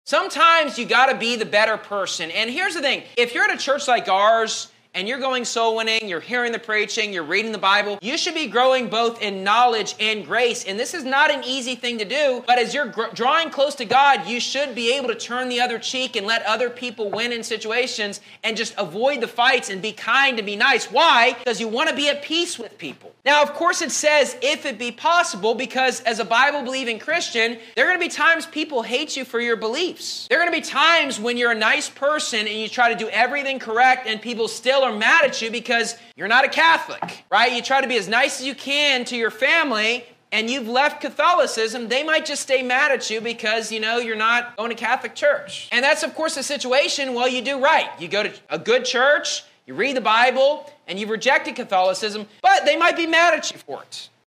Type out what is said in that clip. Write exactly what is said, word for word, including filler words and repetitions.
Sometimes you got to be the better person. And here's the thing. If you're at a church like ours, and you're going soul winning, you're hearing the preaching, you're reading the Bible, you should be growing both in knowledge and grace. And this is not an easy thing to do, but as you're gr- drawing close to God, you should be able to turn the other cheek and let other people win in situations and just avoid the fights and be kind and be nice. Why? Because you want to be at peace with people. Now, of course, it says, if it be possible, because as a Bible-believing Christian, there are going to be times people hate you for your beliefs. There are going to be times when you're a nice person and you try to do everything correct and people still are mad at you because you're not a Catholic, right? You try to be as nice as you can to your family and you've left Catholicism, they might just stay mad at you because, you know, you're not going to Catholic church. And that's, of course, a situation, well, you do right. You go to a good church, you read the Bible, and you've rejected Catholicism, but they might be mad at you for it.